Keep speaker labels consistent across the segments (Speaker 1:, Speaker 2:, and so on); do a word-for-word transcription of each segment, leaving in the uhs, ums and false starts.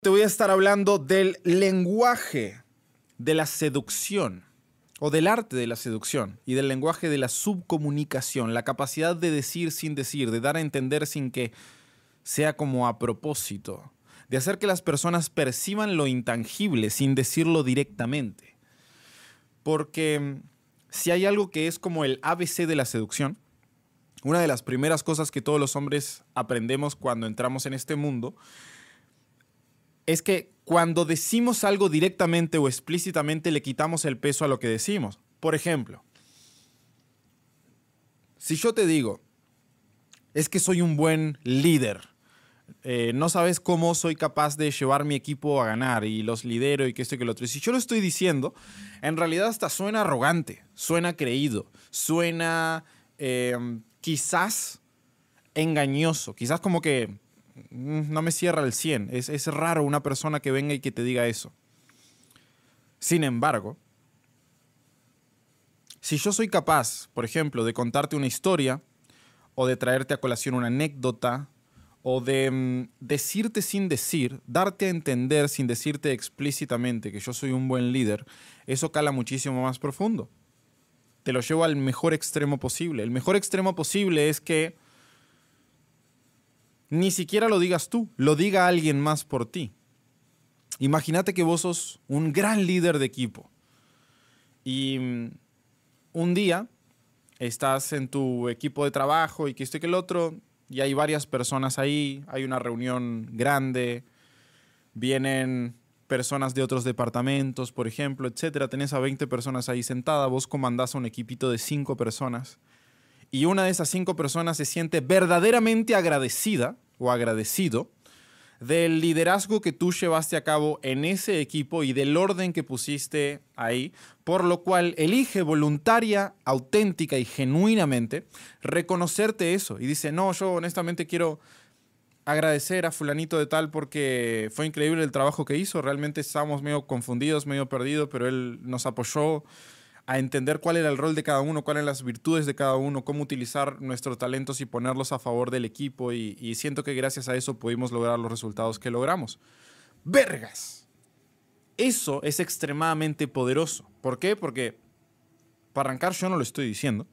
Speaker 1: Te voy a estar hablando del lenguaje de la seducción o del arte de la seducción y del lenguaje de la subcomunicación, la capacidad de decir sin decir, de dar a entender sin que sea como a propósito, de hacer que las personas perciban lo intangible sin decirlo directamente. Porque si hay algo que es como el A B C de la seducción, una de las primeras cosas que todos los hombres aprendemos cuando entramos en este mundo es que cuando decimos algo directamente o explícitamente le quitamos el peso a lo que decimos. Por ejemplo, si yo te digo, es que soy un buen líder, eh, no sabes cómo soy capaz de llevar mi equipo a ganar y los lidero y que esto y que lo otro. Y si yo lo estoy diciendo, en realidad hasta suena arrogante, suena creído, suena eh, quizás engañoso, quizás como que no me cierra el cien. Es, es raro una persona que venga y que te diga eso. Sin embargo, si yo soy capaz, por ejemplo, de contarte una historia o de traerte a colación una anécdota o de mm, decirte sin decir, darte a entender sin decirte explícitamente que yo soy un buen líder, eso cala muchísimo más profundo. Te lo llevo al mejor extremo posible. El mejor extremo posible es que ni siquiera lo digas tú, lo diga alguien más por ti. Imagínate que vos sos un gran líder de equipo y un día estás en tu equipo de trabajo y que esto y que el otro y hay varias personas ahí, hay una reunión grande, vienen personas de otros departamentos, por ejemplo, etcétera. Tenés a veinte personas ahí sentadas, vos comandás a un equipito de cinco personas. Y una de esas cinco personas se siente verdaderamente agradecida o agradecido del liderazgo que tú llevaste a cabo en ese equipo y del orden que pusiste ahí, por lo cual elige voluntaria, auténtica y genuinamente reconocerte eso. Y dice, no, yo honestamente quiero agradecer a fulanito de tal porque fue increíble el trabajo que hizo. Realmente estábamos medio confundidos, medio perdidos, pero él nos apoyó a entender cuál era el rol de cada uno, cuáles eran las virtudes de cada uno, cómo utilizar nuestros talentos y ponerlos a favor del equipo. Y, y siento que gracias a eso pudimos lograr los resultados que logramos. ¡Vergas! Eso es extremadamente poderoso. ¿Por qué? Porque para arrancar yo no lo estoy diciendo.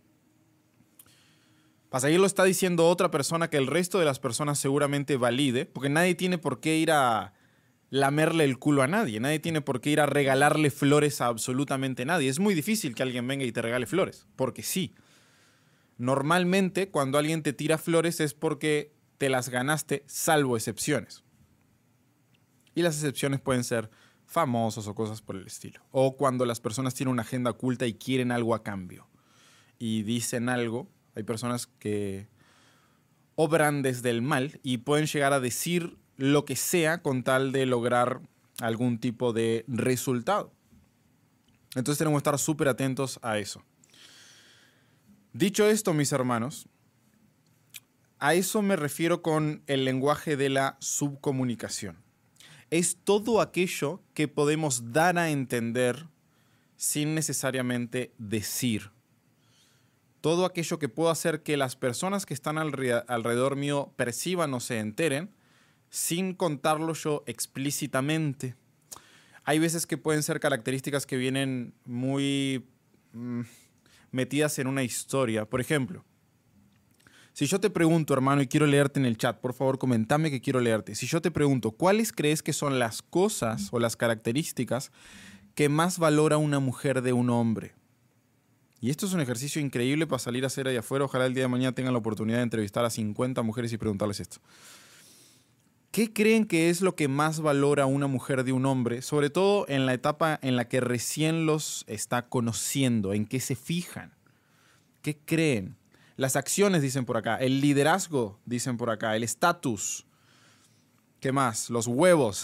Speaker 1: Para seguir lo está diciendo otra persona que el resto de las personas seguramente valide, porque nadie tiene por qué ir a lamerle el culo a nadie. Nadie tiene por qué ir a regalarle flores a absolutamente nadie. Es muy difícil que alguien venga y te regale flores, porque sí. Normalmente, cuando alguien te tira flores es porque te las ganaste, salvo excepciones. Y las excepciones pueden ser famosos o cosas por el estilo. O cuando las personas tienen una agenda oculta y quieren algo a cambio. Y dicen algo. Hay personas que obran desde el mal y pueden llegar a decir lo que sea con tal de lograr algún tipo de resultado. Entonces tenemos que estar súper atentos a eso. Dicho esto, mis hermanos, a eso me refiero con el lenguaje de la subcomunicación. Es todo aquello que podemos dar a entender sin necesariamente decir. Todo aquello que puedo hacer que las personas que están alrededor mío perciban o se enteren sin contarlo yo explícitamente. Hay veces que pueden ser características que vienen muy mm, metidas en una historia. Por ejemplo, si yo te pregunto, hermano, y quiero leerte en el chat, por favor, comentame que quiero leerte. Si yo te pregunto, ¿cuáles crees que son las cosas o las características que más valora una mujer de un hombre? Y esto es un ejercicio increíble para salir a hacer allá afuera. Ojalá el día de mañana tengan la oportunidad de entrevistar a cincuenta mujeres y preguntarles esto. ¿Qué creen que es lo que más valora una mujer de un hombre? Sobre todo en la etapa en la que recién los está conociendo. ¿En qué se fijan? ¿Qué creen? Las acciones, dicen por acá. El liderazgo, dicen por acá. El estatus. ¿Qué más? Los huevos.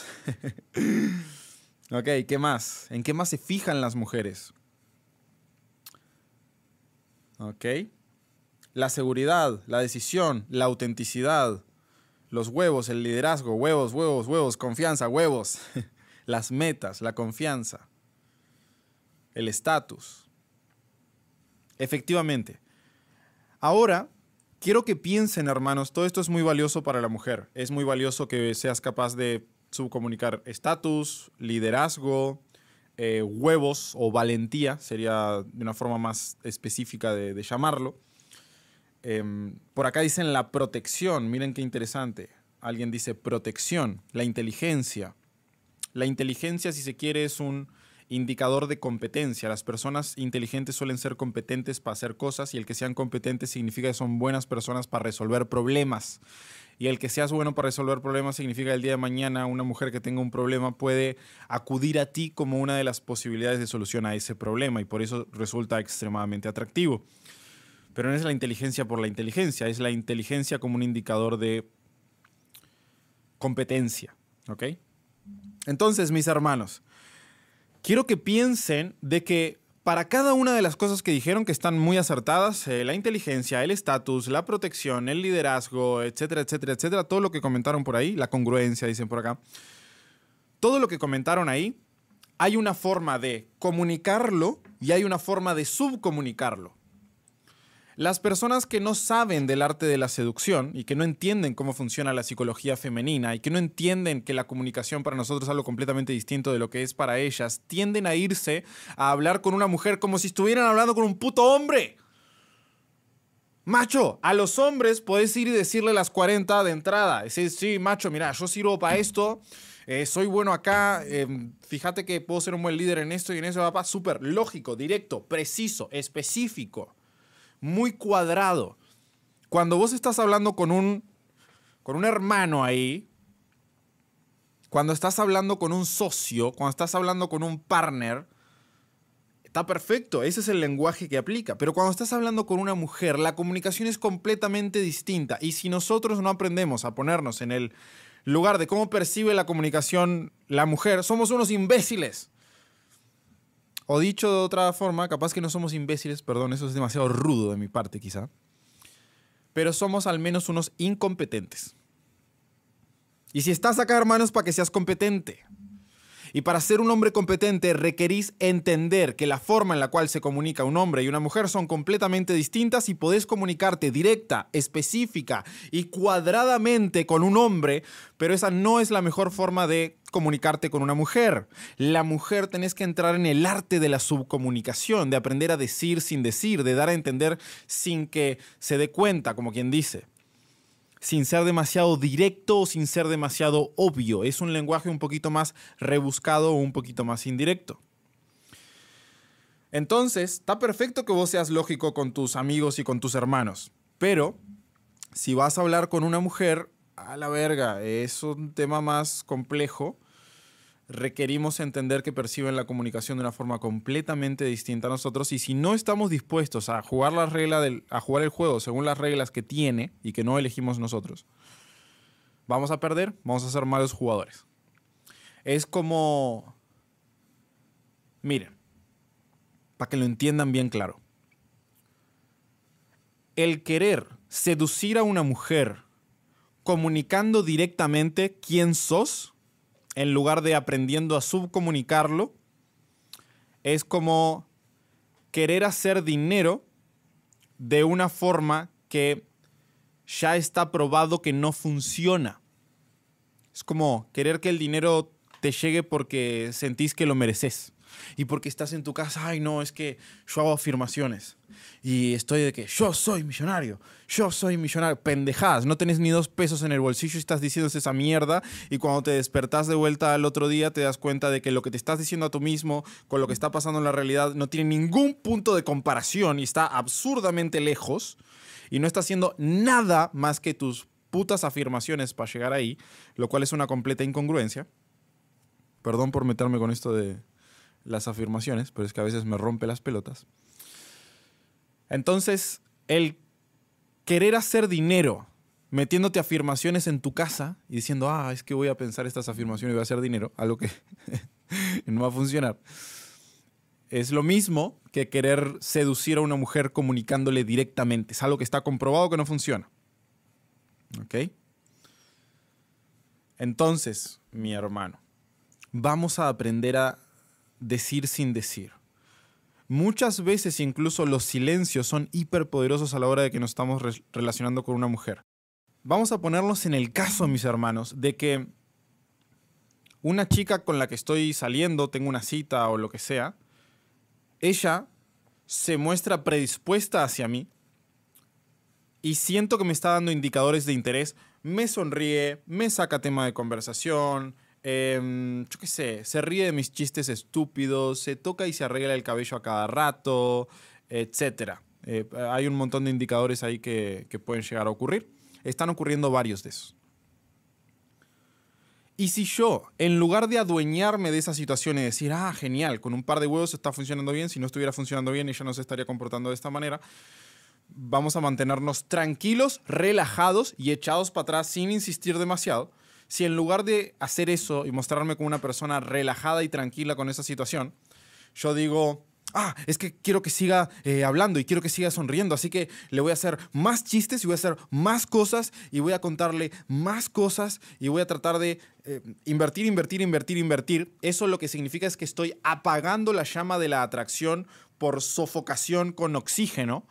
Speaker 1: Ok, ¿qué más? ¿En qué más se fijan las mujeres? Ok. La seguridad, la decisión, la autenticidad. Los huevos, el liderazgo, huevos, huevos, huevos, confianza, huevos. Las metas, la confianza. El estatus. Efectivamente. Ahora, quiero que piensen, hermanos, todo esto es muy valioso para la mujer. Es muy valioso que seas capaz de subcomunicar estatus, liderazgo, eh, huevos o valentía, sería de una forma más específica de, de llamarlo. Eh, por acá dicen la protección, miren qué interesante. Alguien dice protección, la inteligencia. La inteligencia, si se quiere, es un indicador de competencia. Las personas inteligentes suelen ser competentes para hacer cosas y el que sean competentes significa que son buenas personas para resolver problemas. Y el que seas bueno para resolver problemas significa que el día de mañana una mujer que tenga un problema puede acudir a ti como una de las posibilidades de solución a ese problema y por eso resulta extremadamente atractivo. Pero no es la inteligencia por la inteligencia, es la inteligencia como un indicador de competencia. ¿Ok? Entonces, mis hermanos, quiero que piensen de que para cada una de las cosas que dijeron que están muy acertadas, eh, la inteligencia, el estatus, la protección, el liderazgo, etcétera, etcétera, etcétera, todo lo que comentaron por ahí, la congruencia, dicen por acá, todo lo que comentaron ahí, hay una forma de comunicarlo y hay una forma de subcomunicarlo. Las personas que no saben del arte de la seducción y que no entienden cómo funciona la psicología femenina y que no entienden que la comunicación para nosotros es algo completamente distinto de lo que es para ellas, tienden a irse a hablar con una mujer como si estuvieran hablando con un puto hombre. Macho, a los hombres podés ir y decirle las cuarenta de entrada. Decir, sí, macho, mira, yo sirvo para esto, eh, soy bueno acá, eh, fíjate que puedo ser un buen líder en esto y en eso, papá. Súper lógico, directo, preciso, específico. Muy cuadrado. Cuando vos estás hablando con un, con un hermano ahí, cuando estás hablando con un socio, cuando estás hablando con un partner, está perfecto, ese es el lenguaje que aplica. Pero cuando estás hablando con una mujer, la comunicación es completamente distinta. Y si nosotros no aprendemos a ponernos en el lugar de cómo percibe la comunicación la mujer, somos unos imbéciles. O dicho de otra forma, capaz que no somos imbéciles, perdón, eso es demasiado rudo de mi parte quizá, pero somos al menos unos incompetentes. Y si estás acá, hermanos, para que seas competente. Y para ser un hombre competente requerís entender que la forma en la cual se comunica un hombre y una mujer son completamente distintas y podés comunicarte directa, específica y cuadradamente con un hombre, pero esa no es la mejor forma de comunicarte con una mujer. La mujer tenés que entrar en el arte de la subcomunicación, de aprender a decir sin decir, de dar a entender sin que se dé cuenta, como quien dice. Sin ser demasiado directo o sin ser demasiado obvio. Es un lenguaje un poquito más rebuscado o un poquito más indirecto. Entonces, está perfecto que vos seas lógico con tus amigos y con tus hermanos. Pero, si vas a hablar con una mujer, a la verga, es un tema más complejo. Requerimos entender que perciben la comunicación de una forma completamente distinta a nosotros y si no estamos dispuestos a jugar la regla del, a jugar el juego según las reglas que tiene y que no elegimos nosotros, vamos a perder, vamos a ser malos jugadores. Es como, miren, para que lo entiendan bien claro, el querer seducir a una mujer comunicando directamente quién sos en lugar de aprendiendo a subcomunicarlo, es como querer hacer dinero de una forma que ya está probado que no funciona. Es como querer que el dinero te llegue porque sentís que lo mereces. Y porque estás en tu casa, ay no, es que yo hago afirmaciones. Y estoy de que yo soy millonario, yo soy millonario. Pendejadas, no tenés ni dos pesos en el bolsillo y estás diciéndose esa mierda. Y cuando te despertás de vuelta al otro día te das cuenta de que lo que te estás diciendo a tú mismo con lo que está pasando en la realidad no tiene ningún punto de comparación y está absurdamente lejos. Y no está haciendo nada más que tus putas afirmaciones para llegar ahí, lo cual es una completa incongruencia. Perdón por meterme con esto de las afirmaciones, pero es que a veces me rompe las pelotas. Entonces, el querer hacer dinero metiéndote afirmaciones en tu casa y diciendo, ah, es que voy a pensar estas afirmaciones y voy a hacer dinero, algo que no va a funcionar, es lo mismo que querer seducir a una mujer comunicándole directamente. Es algo que está comprobado que no funciona. ¿Ok? Entonces, mi hermano, vamos a aprender a decir sin decir. Muchas veces incluso los silencios son hiperpoderosos a la hora de que nos estamos re- relacionando con una mujer. Vamos a ponernos en el caso, mis hermanos, de que una chica con la que estoy saliendo, tengo una cita o lo que sea, ella se muestra predispuesta hacia mí y siento que me está dando indicadores de interés, me sonríe, me saca tema de conversación, eh, yo qué sé, se ríe de mis chistes estúpidos, se toca y se arregla el cabello a cada rato, etcétera. Eh, hay un montón de indicadores ahí que, que pueden llegar a ocurrir. Están ocurriendo varios de esos. Y si yo, en lugar de adueñarme de esa situación y decir, ah, genial, con un par de huevos está funcionando bien, si no estuviera funcionando bien ella no se estaría comportando de esta manera, vamos a mantenernos tranquilos, relajados y echados para atrás sin insistir demasiado. Si en lugar de hacer eso y mostrarme como una persona relajada y tranquila con esa situación, yo digo, ah, es que quiero que siga eh, hablando y quiero que siga sonriendo, así que le voy a hacer más chistes y voy a hacer más cosas y voy a contarle más cosas y voy a tratar de eh, invertir, invertir, invertir, invertir. Eso lo que significa es que estoy apagando la llama de la atracción por sofocación con oxígeno.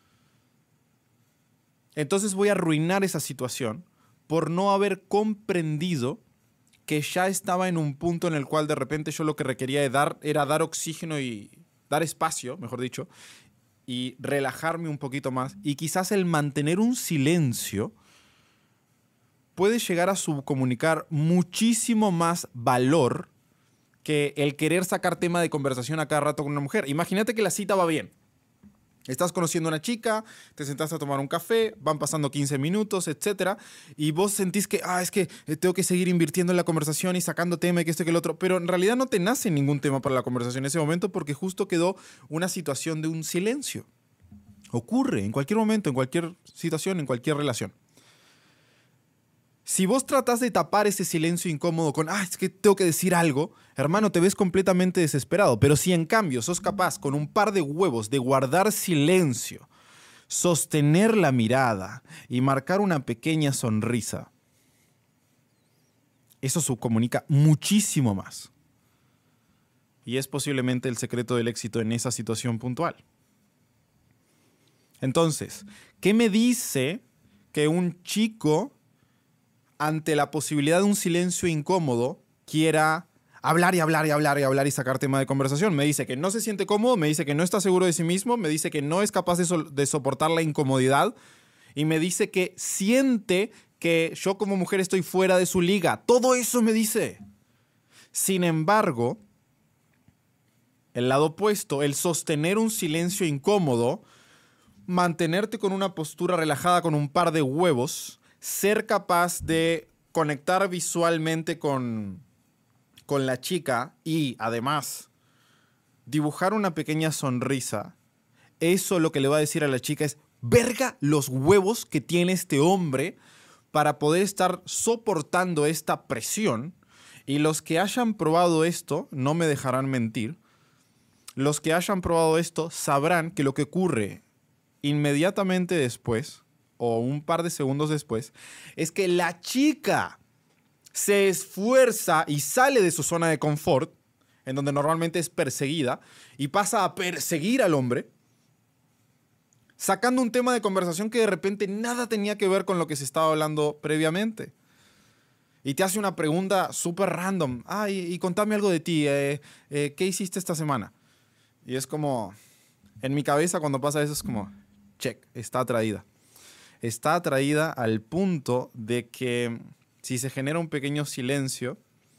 Speaker 1: Entonces voy a arruinar esa situación por no haber comprendido que ya estaba en un punto en el cual de repente yo lo que requería de dar, era dar oxígeno y dar espacio, mejor dicho, y relajarme un poquito más. Y quizás el mantener un silencio puede llegar a subcomunicar muchísimo más valor que el querer sacar tema de conversación a cada rato con una mujer. Imagínate que la cita va bien. Estás conociendo a una chica, te sentaste a tomar un café, van pasando quince minutos, etcétera, y vos sentís que, ah, es que tengo que seguir invirtiendo en la conversación y sacando tema y que esto y que el otro, pero en realidad no te nace ningún tema para la conversación en ese momento porque justo quedó una situación de un silencio. Ocurre en cualquier momento, en cualquier situación, en cualquier relación. Si vos tratás de tapar ese silencio incómodo con, ah, es que tengo que decir algo, hermano, te ves completamente desesperado. Pero si en cambio sos capaz con un par de huevos de guardar silencio, sostener la mirada y marcar una pequeña sonrisa, eso subcomunica muchísimo más. Y es posiblemente el secreto del éxito en esa situación puntual. Entonces, ¿qué me dice que un chico, ante la posibilidad de un silencio incómodo, quiera hablar y hablar y hablar y hablar y sacar tema de conversación? Me dice que no se siente cómodo, me dice que no está seguro de sí mismo, me dice que no es capaz de, so- de soportar la incomodidad y me dice que siente que yo como mujer estoy fuera de su liga. Todo eso me dice. Sin embargo, el lado opuesto, el sostener un silencio incómodo, mantenerte con una postura relajada con un par de huevos, ser capaz de conectar visualmente con, con la chica y además dibujar una pequeña sonrisa, eso lo que le va a decir a la chica es, verga los huevos que tiene este hombre para poder estar soportando esta presión. Y los que hayan probado esto no me dejarán mentir. Los que hayan probado esto sabrán que lo que ocurre inmediatamente después o un par de segundos después, es que la chica se esfuerza y sale de su zona de confort, en donde normalmente es perseguida, y pasa a perseguir al hombre, sacando un tema de conversación que de repente nada tenía que ver con lo que se estaba hablando previamente. Y te hace una pregunta súper random. Ah, y, y contame algo de ti. Eh, eh, ¿Qué hiciste esta semana? Y es como, en mi cabeza cuando pasa eso es como, check, está atraída. Está atraída al punto de que si se genera un pequeño silencio,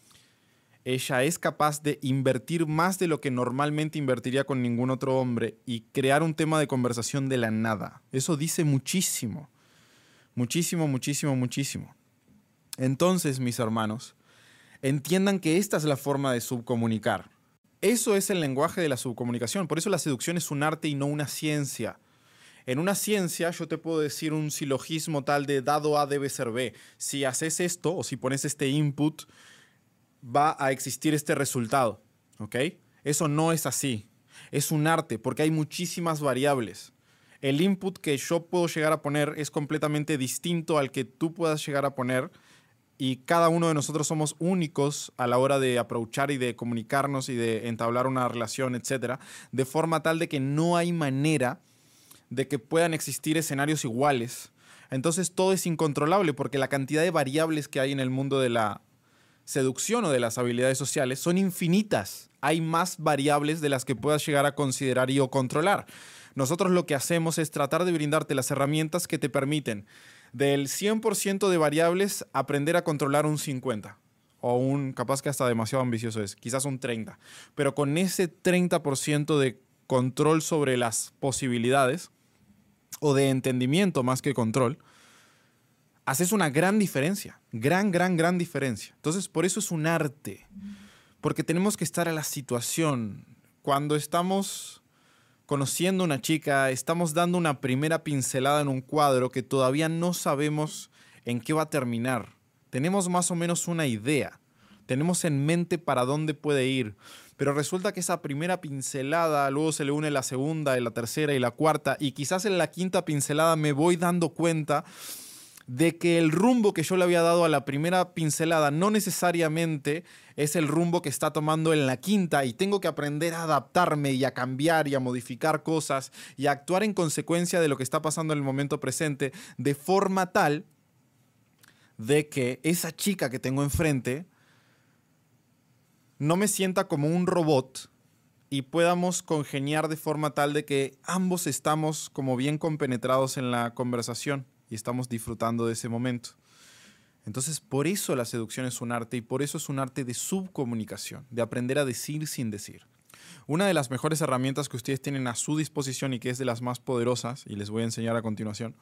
Speaker 1: ella es capaz de invertir más de lo que normalmente invertiría con ningún otro hombre y crear un tema de conversación de la nada. Eso dice muchísimo, muchísimo, muchísimo, muchísimo. Entonces, mis hermanos, entiendan que esta es la forma de subcomunicar. Eso es el lenguaje de la subcomunicación. Por eso la seducción es un arte y no una ciencia. En una ciencia yo te puedo decir un silogismo tal de dado A debe ser B. Si haces esto o si pones este input, va a existir este resultado. ¿Ok? Eso no es así. Es un arte porque hay muchísimas variables. El input que yo puedo llegar a poner es completamente distinto al que tú puedas llegar a poner y cada uno de nosotros somos únicos a la hora de approachar y de comunicarnos y de entablar una relación, etcétera, de forma tal de que no hay manera de que puedan existir escenarios iguales. Entonces todo es incontrolable porque la cantidad de variables que hay en el mundo de la, seducción o de las habilidades sociales son infinitas. Hay más variables de las que puedas llegar a considerar y o controlar. Nosotros lo que hacemos es tratar de brindarte las herramientas que te permiten del cien por ciento de variables aprender a controlar un cincuenta por ciento. O un, capaz que hasta demasiado ambicioso es, quizás un treinta por ciento. Pero con ese treinta por ciento de control sobre las posibilidades, o de entendimiento más que control, haces una gran diferencia. Gran, gran, gran diferencia. Entonces, por eso es un arte. Porque tenemos que estar a la situación. Cuando estamos conociendo a una chica, estamos dando una primera pincelada en un cuadro que todavía no sabemos en qué va a terminar. Tenemos más o menos una idea. Tenemos en mente para dónde puede ir. Pero resulta que esa primera pincelada, luego se le une la segunda, y la tercera y la cuarta. Y quizás en la quinta pincelada me voy dando cuenta de que el rumbo que yo le había dado a la primera pincelada no necesariamente es el rumbo que está tomando en la quinta. Y tengo que aprender a adaptarme y a cambiar y a modificar cosas y a actuar en consecuencia de lo que está pasando en el momento presente, de forma tal de que esa chica que tengo enfrente no me sienta como un robot y podamos congeniar de forma tal de que ambos estamos como bien compenetrados en la conversación y estamos disfrutando de ese momento. Entonces, por eso la seducción es un arte y por eso es un arte de subcomunicación, de aprender a decir sin decir. Una de las mejores herramientas que ustedes tienen a su disposición y que es de las más poderosas, y les voy a enseñar a continuación.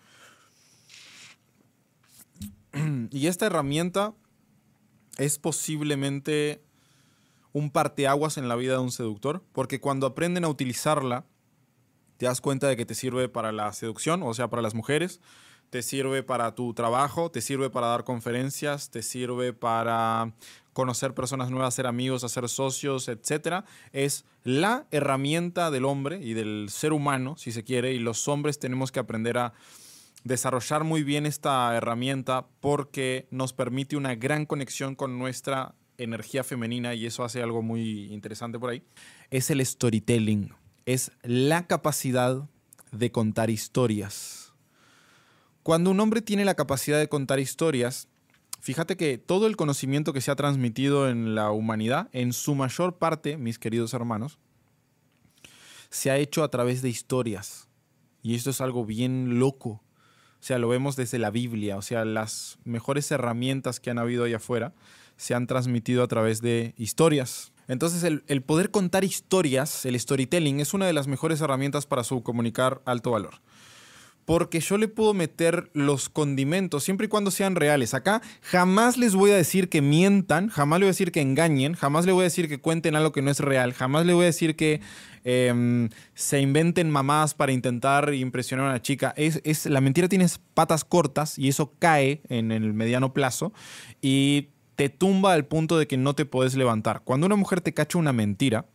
Speaker 1: Y esta herramienta es posiblemente un parteaguas en la vida de un seductor, porque cuando aprenden a utilizarla, te das cuenta de que te sirve para la seducción, o sea, para las mujeres, te sirve para tu trabajo, te sirve para dar conferencias, te sirve para conocer personas nuevas, hacer amigos, hacer socios, etcétera. Es la herramienta del hombre y del ser humano, si se quiere, y los hombres tenemos que aprender a desarrollar muy bien esta herramienta porque nos permite una gran conexión con nuestra energía femenina y eso hace algo muy interesante por ahí. Es el storytelling. Es la capacidad de contar historias. Cuando un hombre tiene la capacidad de contar historias, fíjate que todo el conocimiento que se ha transmitido en la humanidad, en su mayor parte, mis queridos hermanos, se ha hecho a través de historias. Y esto es algo bien loco. O sea, lo vemos desde la Biblia. O sea, las mejores herramientas que han habido allá afuera se han transmitido a través de historias. Entonces, el, el poder contar historias, el storytelling, es una de las mejores herramientas para subcomunicar alto valor. Porque yo le puedo meter los condimentos siempre y cuando sean reales. Acá jamás les voy a decir que mientan, jamás le voy a decir que engañen, jamás le voy a decir que cuenten algo que no es real, jamás le voy a decir que eh, se inventen mamadas para intentar impresionar a una chica. Es, es, la mentira tiene patas cortas y eso cae en el mediano plazo y te tumba al punto de que no te podés levantar. Cuando una mujer te cacha una mentira,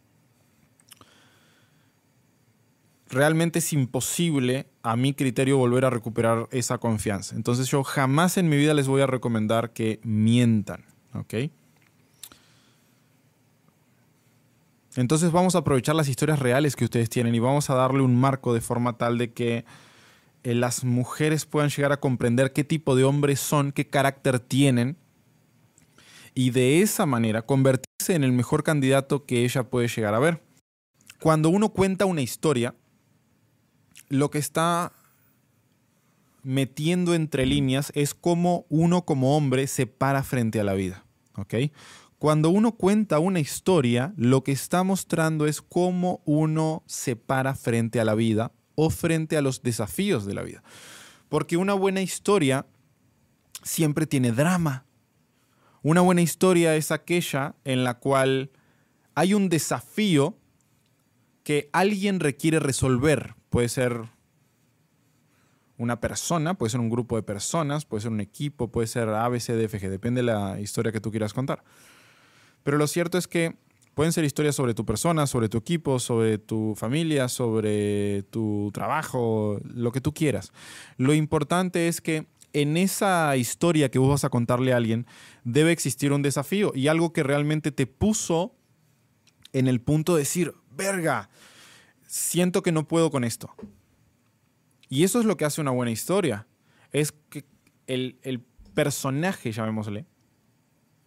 Speaker 1: realmente es imposible, a mi criterio, volver a recuperar esa confianza. Entonces yo jamás en mi vida les voy a recomendar que mientan, ¿ok? Entonces vamos a aprovechar las historias reales que ustedes tienen y vamos a darle un marco de forma tal de que eh, las mujeres puedan llegar a comprender qué tipo de hombres son, qué carácter tienen y de esa manera convertirse en el mejor candidato que ella puede llegar a ver. Cuando uno cuenta una historia, lo que está metiendo entre líneas es cómo uno como hombre se para frente a la vida, ¿ok? Cuando uno cuenta una historia, lo que está mostrando es cómo uno se para frente a la vida o frente a los desafíos de la vida. Porque una buena historia siempre tiene drama. Una buena historia es aquella en la cual hay un desafío que alguien requiere resolver. Puede ser una persona, puede ser un grupo de personas, puede ser un equipo, puede ser A, B, C, D, F, G. Depende de la historia que tú quieras contar. Pero lo cierto es que pueden ser historias sobre tu persona, sobre tu equipo, sobre tu familia, sobre tu trabajo, lo que tú quieras. Lo importante es que en esa historia que vos vas a contarle a alguien debe existir un desafío y algo que realmente te puso en el punto de decir, verga, siento que no puedo con esto. Y eso es lo que hace una buena historia. Es que el, el personaje, llamémosle,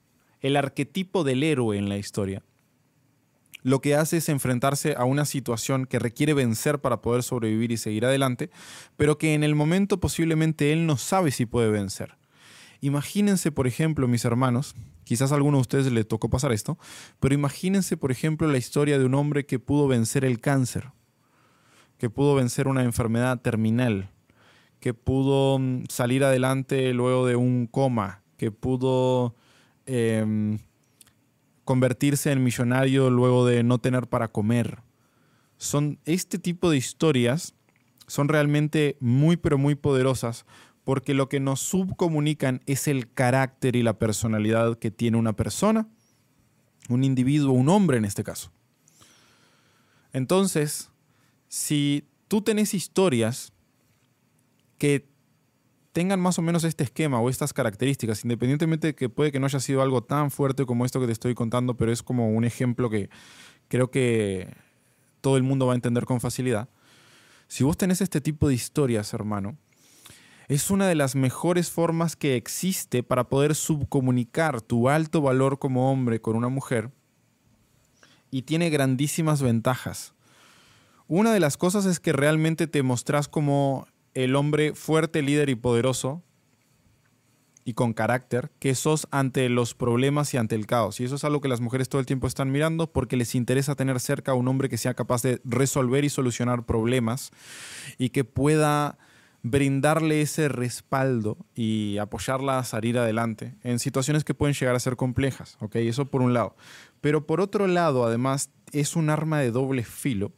Speaker 1: el arquetipo del héroe en la historia, lo que hace es enfrentarse a una situación que requiere vencer para poder sobrevivir y seguir adelante, pero que en el momento posiblemente él no sabe si puede vencer. Imagínense, por ejemplo, mis hermanos, quizás a alguno de ustedes le tocó pasar esto, pero imagínense, por ejemplo, la historia de un hombre que pudo vencer el cáncer, que pudo vencer una enfermedad terminal, que pudo salir adelante luego de un coma, que pudo eh, convertirse en millonario luego de no tener para comer. Son, este tipo de historias son realmente muy, pero muy poderosas porque lo que nos subcomunican es el carácter y la personalidad que tiene una persona, un individuo, un hombre en este caso. Entonces, si tú tenés historias que tengan más o menos este esquema o estas características, independientemente de que puede que no haya sido algo tan fuerte como esto que te estoy contando, pero es como un ejemplo que creo que todo el mundo va a entender con facilidad. Si vos tenés este tipo de historias, hermano, es una de las mejores formas que existe para poder subcomunicar tu alto valor como hombre con una mujer y tiene grandísimas ventajas. Una de las cosas es que realmente te mostrás como el hombre fuerte, líder y poderoso y con carácter que sos ante los problemas y ante el caos. Y eso es algo que las mujeres todo el tiempo están mirando porque les interesa tener cerca a un hombre que sea capaz de resolver y solucionar problemas y que pueda brindarle ese respaldo y apoyarla a salir adelante en situaciones que pueden llegar a ser complejas, ¿ok? Eso por un lado. Pero por otro lado, además, es un arma de doble filo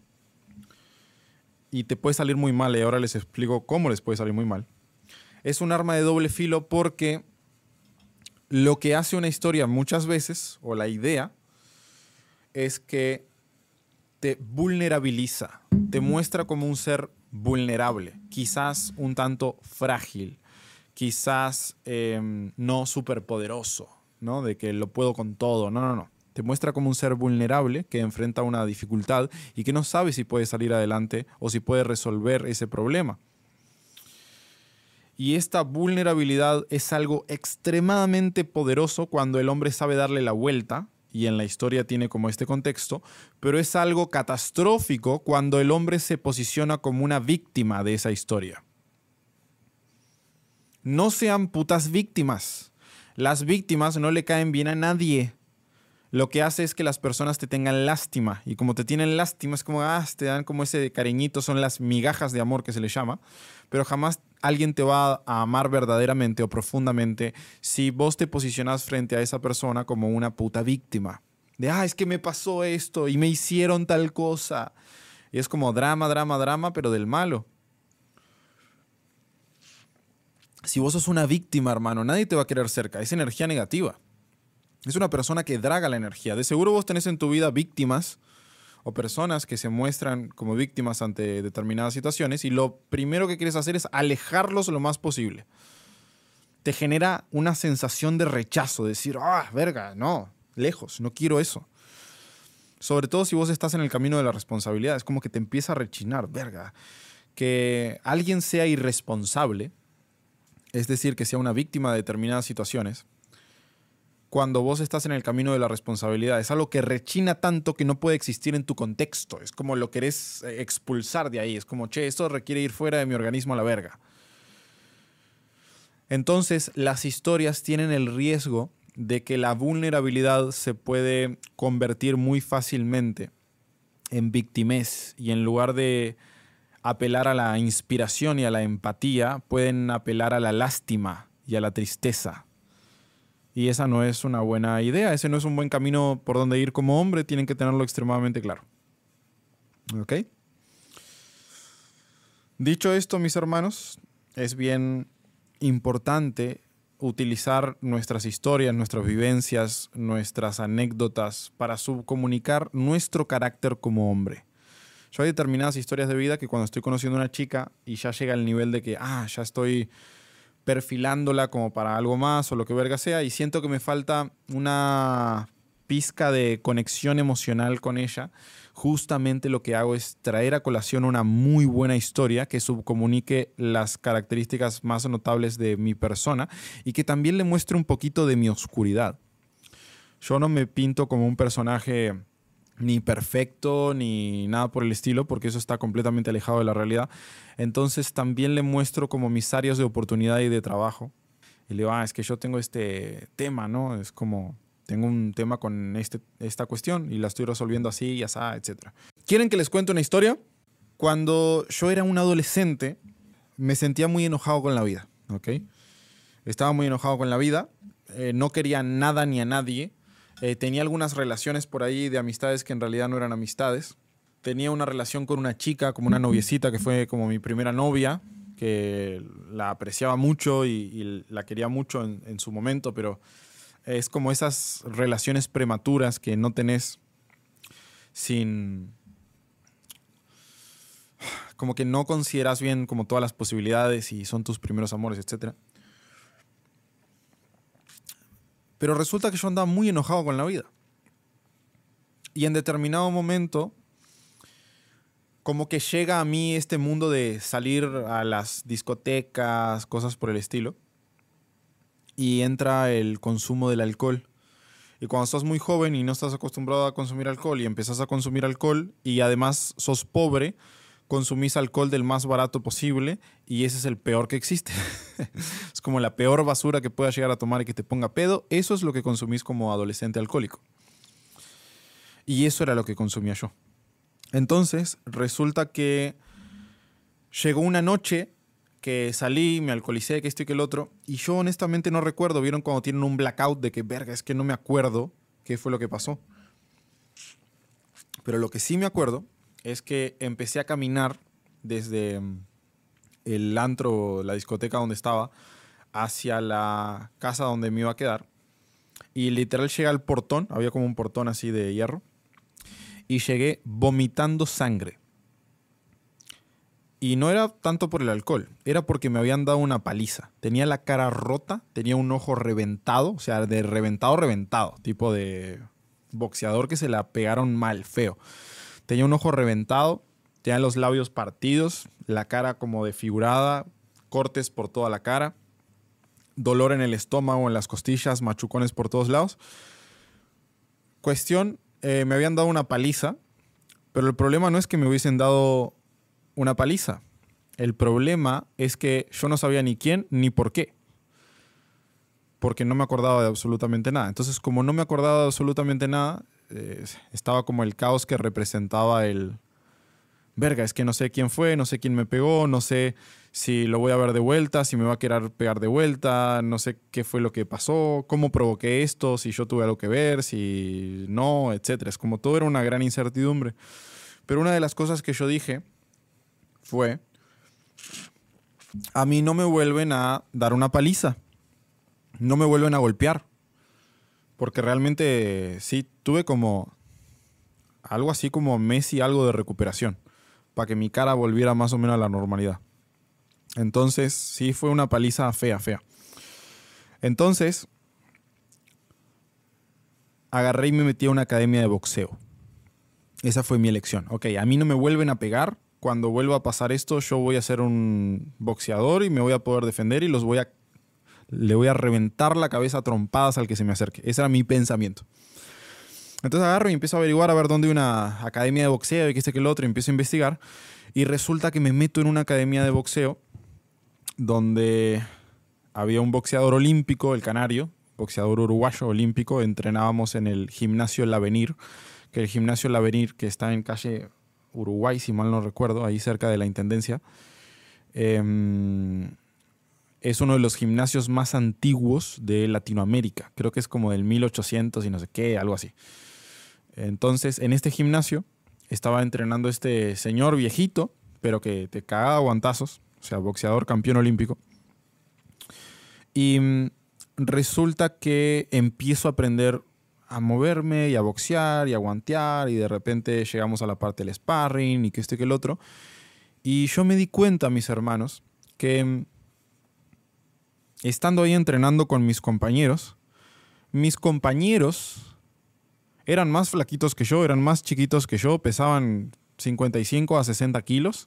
Speaker 1: y te puede salir muy mal, y ahora les explico cómo les puede salir muy mal. Es un arma de doble filo porque lo que hace una historia muchas veces, o la idea, es que te vulnerabiliza, te muestra como un ser vulnerable, quizás un tanto frágil, quizás eh, no superpoderoso, ¿no? De que lo puedo con todo. No, no, no. Te muestra como un ser vulnerable que enfrenta una dificultad y que no sabe si puede salir adelante o si puede resolver ese problema. Y esta vulnerabilidad es algo extremadamente poderoso cuando el hombre sabe darle la vuelta, y en la historia tiene como este contexto, pero es algo catastrófico cuando el hombre se posiciona como una víctima de esa historia. No sean putas víctimas. Las víctimas no le caen bien a nadie. Lo que hace es que las personas te tengan lástima. Y como te tienen lástima, es como, ah, te dan como ese cariñito, son las migajas de amor que se le llama. Pero jamás alguien te va a amar verdaderamente o profundamente si vos te posicionás frente a esa persona como una puta víctima. De, ah, es que me pasó esto y me hicieron tal cosa. Y es como drama, drama, drama, pero del malo. Si vos sos una víctima, hermano, nadie te va a querer cerca. Es energía negativa. Es una persona que draga la energía. De seguro vos tenés en tu vida víctimas o personas que se muestran como víctimas ante determinadas situaciones y lo primero que quieres hacer es alejarlos lo más posible. Te genera una sensación de rechazo, de decir, ah, verga, no, lejos, no quiero eso. Sobre todo si vos estás en el camino de la responsabilidad, es como que te empieza a rechinar, verga. Que alguien sea irresponsable, es decir, que sea una víctima de determinadas situaciones, cuando vos estás en el camino de la responsabilidad. Es algo que rechina tanto que no puede existir en tu contexto. Es como lo querés expulsar de ahí. Es como, che, esto requiere ir fuera de mi organismo a la verga. Entonces, las historias tienen el riesgo de que la vulnerabilidad se puede convertir muy fácilmente en victimez. Y en lugar de apelar a la inspiración y a la empatía, pueden apelar a la lástima y a la tristeza. Y esa no es una buena idea, ese no es un buen camino por donde ir como hombre, tienen que tenerlo extremadamente claro. ¿Ok? Dicho esto, mis hermanos, es bien importante utilizar nuestras historias, nuestras vivencias, nuestras anécdotas para subcomunicar nuestro carácter como hombre. Yo hay determinadas historias de vida que cuando estoy conociendo a una chica y ya llega al nivel de que, ah, ya estoy perfilándola como para algo más o lo que verga sea y siento que me falta una pizca de conexión emocional con ella, justamente lo que hago es traer a colación una muy buena historia que subcomunique las características más notables de mi persona y que también le muestre un poquito de mi oscuridad. Yo no me pinto como un personaje ni perfecto ni nada por el estilo, porque eso está completamente alejado de la realidad. Entonces también le muestro como mis áreas de oportunidad y de trabajo. Y le digo, ah, es que yo tengo este tema, ¿no? Es como, tengo un tema con este, esta cuestión y la estoy resolviendo así y así, etcétera. ¿Quieren que les cuente una historia? Cuando yo era un adolescente, me sentía muy enojado con la vida, ¿ok? Estaba muy enojado con la vida, eh, no quería nada ni a nadie. Eh, tenía algunas relaciones por ahí de amistades que en realidad no eran amistades. Tenía una relación con una chica, como una noviecita, que fue como mi primera novia, que la apreciaba mucho y, y la quería mucho en, en su momento, pero es como esas relaciones prematuras que no tenés sin... Como que no consideras bien como todas las posibilidades y son tus primeros amores, etcétera. Pero resulta que yo andaba muy enojado con la vida. Y en determinado momento, como que llega a mí este mundo de salir a las discotecas, cosas por el estilo. Y entra el consumo del alcohol. Y cuando estás muy joven y no estás acostumbrado a consumir alcohol y empiezas a consumir alcohol y además sos pobre, consumís alcohol del más barato posible y ese es el peor que existe. Es como la peor basura que puedas llegar a tomar y que te ponga pedo. Eso es lo que consumís como adolescente alcohólico. Y eso era lo que consumía yo. Entonces, resulta que llegó una noche que salí, me alcoholicé, que esto y que el otro, y yo honestamente no recuerdo. ¿Vieron cuando tienen un blackout de que, verga, es que no me acuerdo qué fue lo que pasó? Pero lo que sí me acuerdo es que empecé a caminar desde el antro, la discoteca donde estaba, hacia la casa donde me iba a quedar. Y literal llegué al portón, había como un portón así de hierro, y llegué vomitando sangre. Y no era tanto por el alcohol, era porque me habían dado una paliza. Tenía la cara rota, tenía un ojo reventado, o sea, de reventado, reventado, tipo de boxeador que se la pegaron mal, feo. Tenía un ojo reventado, tenía los labios partidos, la cara como desfigurada, cortes por toda la cara, dolor en el estómago, en las costillas, machucones por todos lados. Cuestión, eh, me habían dado una paliza, pero el problema no es que me hubiesen dado una paliza. El problema es que yo no sabía ni quién ni por qué. Porque no me acordaba de absolutamente nada. Entonces, como no me acordaba de absolutamente nada, eh, estaba como el caos que representaba el... Verga, es que no sé quién fue, no sé quién me pegó, no sé si lo voy a ver de vuelta, si me va a querer pegar de vuelta, no sé qué fue lo que pasó, cómo provoqué esto, si yo tuve algo que ver, si no, etcétera. Es como todo era una gran incertidumbre. Pero una de las cosas que yo dije fue, a mí no me vuelven a dar una paliza, no me vuelven a golpear, porque realmente sí tuve como algo así como mes y algo de recuperación, para que mi cara volviera más o menos a la normalidad. Entonces sí fue una paliza fea, fea. Entonces agarré y me metí a una academia de boxeo. Esa fue mi elección. Ok, a mí no me vuelven a pegar. Cuando vuelva a pasar esto, yo voy a ser un boxeador y me voy a poder defender y los voy a, le voy a reventar la cabeza a trompadas al que se me acerque. Ese era mi pensamiento. Entonces agarro y empiezo a averiguar a ver dónde hay una academia de boxeo y qué sé qué el otro, y empiezo a investigar. Y resulta que me meto en una academia de boxeo donde había un boxeador olímpico, el canario, boxeador uruguayo olímpico. Entrenábamos en el gimnasio El Avenir, que el gimnasio El Avenir, que está en calle Uruguay, si mal no recuerdo, ahí cerca de la Intendencia, eh, es uno de los gimnasios más antiguos de Latinoamérica. Creo que es como del mil ochocientos y no sé qué, algo así. Entonces, en este gimnasio estaba entrenando este señor viejito, pero que te cagaba a guantazos, o sea, boxeador campeón olímpico. Y mm, resulta que empiezo a aprender a moverme y a boxear y a guantear, y de repente llegamos a la parte del sparring y que esto y que el otro. Y yo me di cuenta, mis hermanos, que estando ahí entrenando con mis compañeros, mis compañeros eran más flaquitos que yo, eran más chiquitos que yo, pesaban cincuenta y cinco a sesenta kilos.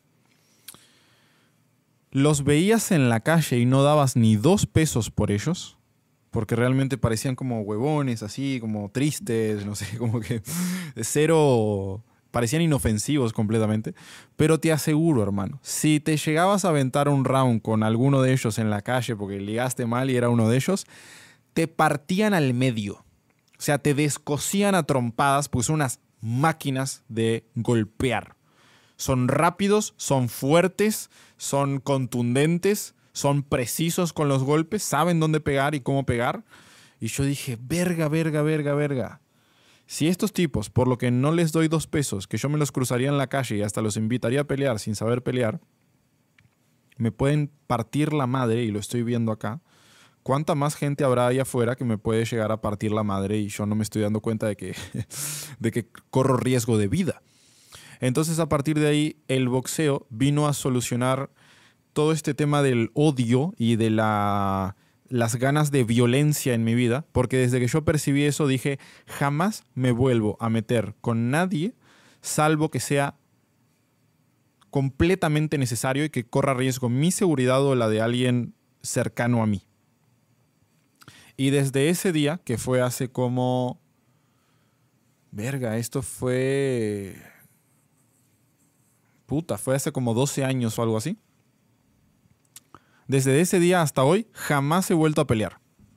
Speaker 1: Los veías en la calle y no dabas ni dos pesos por ellos. porque realmente parecían como huevones, así, como tristes, no sé, como que de cero, parecían inofensivos completamente. Pero te aseguro, hermano, si te llegabas a aventar un round con alguno de ellos en la calle porque ligaste mal y era uno de ellos, te partían al medio. O sea, te descosían a trompadas porque son unas máquinas de golpear. Son rápidos, son fuertes, son contundentes, son precisos con los golpes, saben dónde pegar y cómo pegar. Y yo dije, verga, verga, verga, verga. Si estos tipos, por lo que no les doy dos pesos, que yo me los cruzaría en la calle y hasta los invitaría a pelear sin saber pelear, me pueden partir la madre, y lo estoy viendo acá, ¿cuánta más gente habrá ahí afuera que me puede llegar a partir la madre y yo no me estoy dando cuenta de que, de que corro riesgo de vida? Entonces, a partir de ahí, el boxeo vino a solucionar todo este tema del odio y de la, las ganas de violencia en mi vida, porque desde que yo percibí eso dije, jamás me vuelvo a meter con nadie, salvo que sea completamente necesario y que corra riesgo mi seguridad o la de alguien cercano a mí. Y desde ese día, que fue hace como... Verga, esto fue... Puta, fue hace como doce años o algo así. Desde ese día hasta hoy, jamás he vuelto a pelear.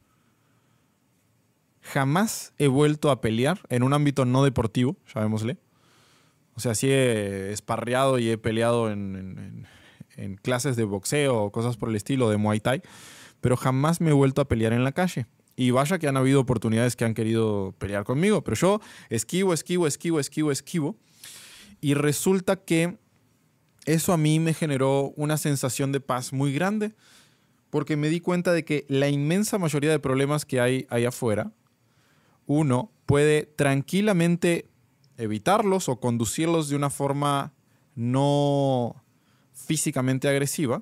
Speaker 1: Jamás he vuelto a pelear en un ámbito no deportivo, llamémosle. O sea, sí he esparreado y he peleado en, en, en, en clases de boxeo o cosas por el estilo, de Muay Thai, pero jamás me he vuelto a pelear en la calle. Y vaya que han habido oportunidades que han querido pelear conmigo, pero yo esquivo, esquivo, esquivo, esquivo, esquivo. Y resulta que eso a mí me generó una sensación de paz muy grande, porque me di cuenta de que la inmensa mayoría de problemas que hay ahí afuera, uno puede tranquilamente evitarlos o conducirlos de una forma no físicamente agresiva,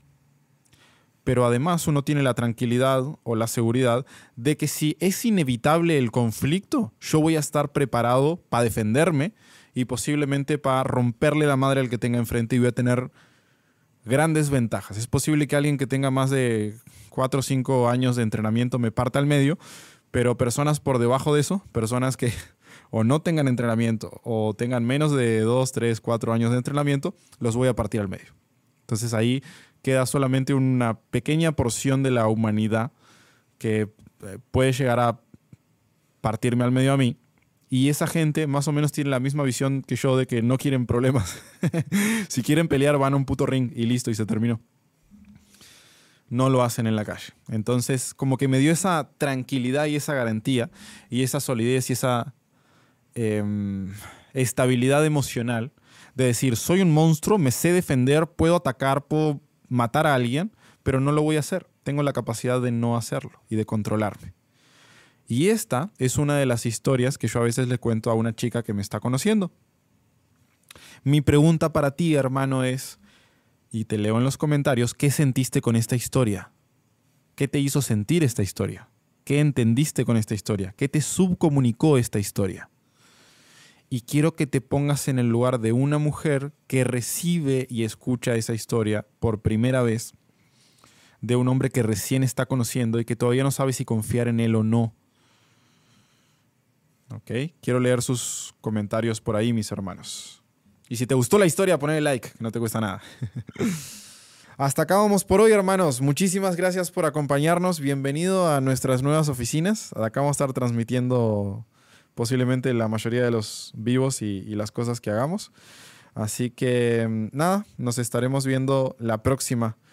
Speaker 1: pero además uno tiene la tranquilidad o la seguridad de que si es inevitable el conflicto, yo voy a estar preparado para defenderme y posiblemente para romperle la madre al que tenga enfrente, y voy a tener grandes ventajas. Es posible que alguien que tenga más de cuatro o cinco años de entrenamiento me parta al medio, pero personas por debajo de eso, personas que o no tengan entrenamiento o tengan menos de dos, tres, cuatro años de entrenamiento, los voy a partir al medio. Entonces ahí queda solamente una pequeña porción de la humanidad que puede llegar a partirme al medio a mí. Y esa gente más o menos tiene la misma visión que yo de que no quieren problemas. Si quieren pelear, van a un puto ring y listo, y se terminó. No lo hacen en la calle. Entonces, como que me dio esa tranquilidad y esa garantía y esa solidez y esa eh, estabilidad emocional de decir, soy un monstruo, me sé defender, puedo atacar, puedo matar a alguien, pero no lo voy a hacer. Tengo la capacidad de no hacerlo y de controlarme. Y esta es una de las historias que yo a veces le cuento a una chica que me está conociendo. Mi pregunta para ti, hermano, es, y te leo en los comentarios, ¿qué sentiste con esta historia? ¿Qué te hizo sentir esta historia? ¿Qué entendiste con esta historia? ¿Qué te subcomunicó esta historia? Y quiero que te pongas en el lugar de una mujer que recibe y escucha esa historia por primera vez, de un hombre que recién está conociendo y que todavía no sabe si confiar en él o no. Ok, quiero leer sus comentarios por ahí, mis hermanos. Y si te gustó la historia, ponle like, que no te cuesta nada. Hasta acá vamos por hoy, hermanos. Muchísimas gracias por acompañarnos. Bienvenido a nuestras nuevas oficinas. Acá vamos a estar transmitiendo posiblemente la mayoría de los vivos y, y las cosas que hagamos. Así que nada, nos estaremos viendo la próxima